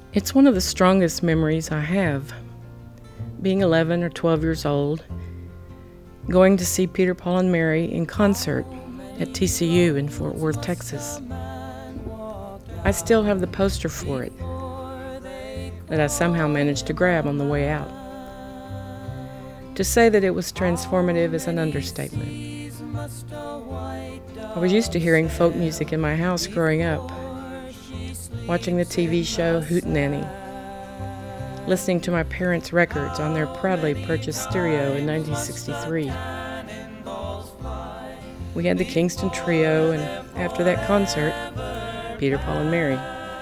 It's one of the strongest memories I have. Being 11 or 12 years old, going to see Peter, Paul, and Mary in concert at TCU in Fort Worth, Texas. I still have the poster for it that I somehow managed to grab on the way out. To say that it was transformative is an understatement. I was used to hearing folk music in my house growing up, watching the TV show Hootenanny, listening to my parents' records on their proudly purchased stereo in 1963. We had the Kingston Trio, and after that concert, Peter, Paul, and Mary.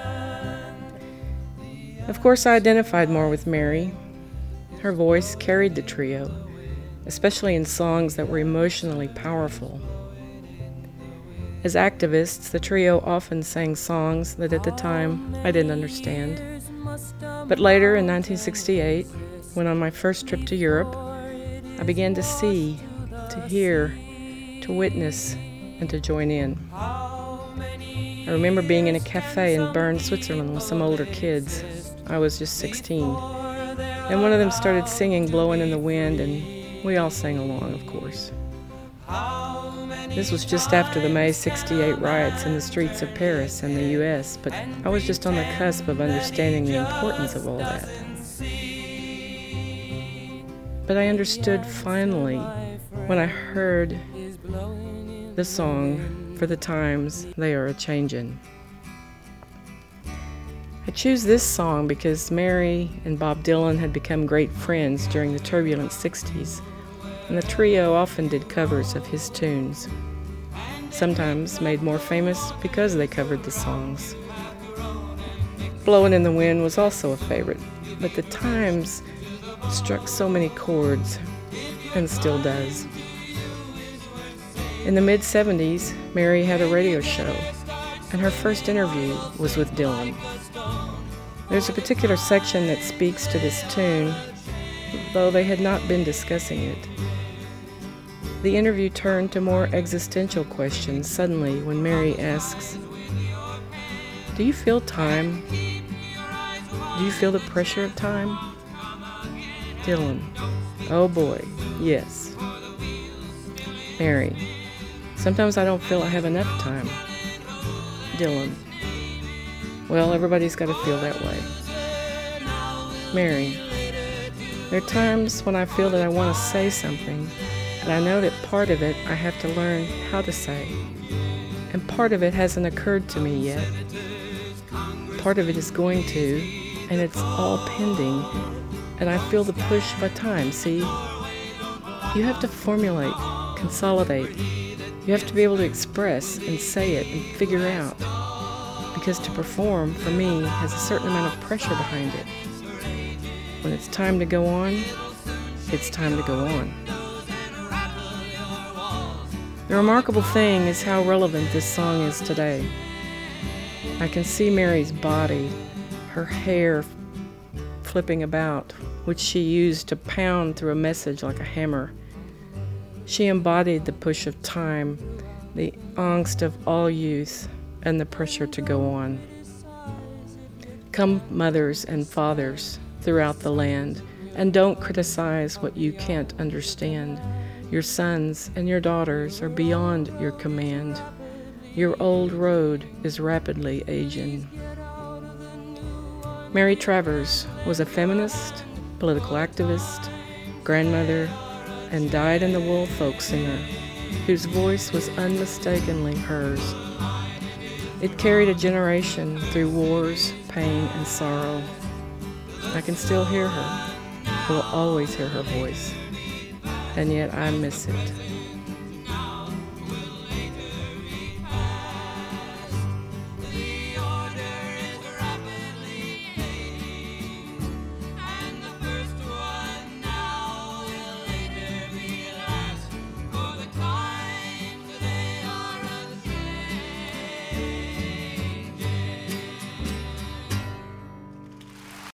Of course, I identified more with Mary. Her voice carried the trio, especially in songs that were emotionally powerful. As activists, the trio often sang songs that at the time I didn't understand. But later, in 1968, when on my first trip to Europe, I began to see, to hear, to witness, and to join in. I remember being in a cafe in Bern, Switzerland with some older kids. I was just 16. And one of them started singing Blowing in the Wind, and we all sang along, of course. This was just after the May '68 riots in the streets of Paris and the U.S., but I was just on the cusp of understanding the importance of all that. But I understood finally when I heard the song, For the Times They Are A-Changin'. I choose this song because Mary and Bob Dylan had become great friends during the turbulent '60s, and the trio often did covers of his tunes, sometimes made more famous because they covered the songs. Blowin' in the Wind was also a favorite, but the Times struck so many chords, and still does. In the mid-'70s, Mary had a radio show, and her first interview was with Dylan. There's a particular section that speaks to this tune, though they had not been discussing it. The interview turned to more existential questions suddenly when Mary asks, "Do you feel time? Do you feel the pressure of time?" Dylan, "Oh boy, yes." Mary, "Sometimes I don't feel I have enough time." Dylan, "Well, everybody's got to feel that way." Mary, "There are times when I feel that I want to say something, but I know that part of it I have to learn how to say, and part of it hasn't occurred to me yet. Part of it is going to, and it's all pending, and I feel the push by time, see? You have to formulate, consolidate. You have to be able to express and say it and figure out, because to perform, for me, has a certain amount of pressure behind it. When it's time to go on, it's time to go on." The remarkable thing is how relevant this song is today. I can see Mary's body, her hair flipping about, which she used to pound through a message like a hammer. She embodied the push of time, the angst of all youth, and the pressure to go on. Come, mothers and fathers throughout the land, and don't criticize what you can't understand. Your sons and your daughters are beyond your command. Your old road is rapidly aging. Mary Travers was a feminist, political activist, grandmother, and dyed-in-the-wool folk singer whose voice was unmistakably hers. It carried a generation through wars, pain, and sorrow. I can still hear her, will always hear her voice, and yet I miss it.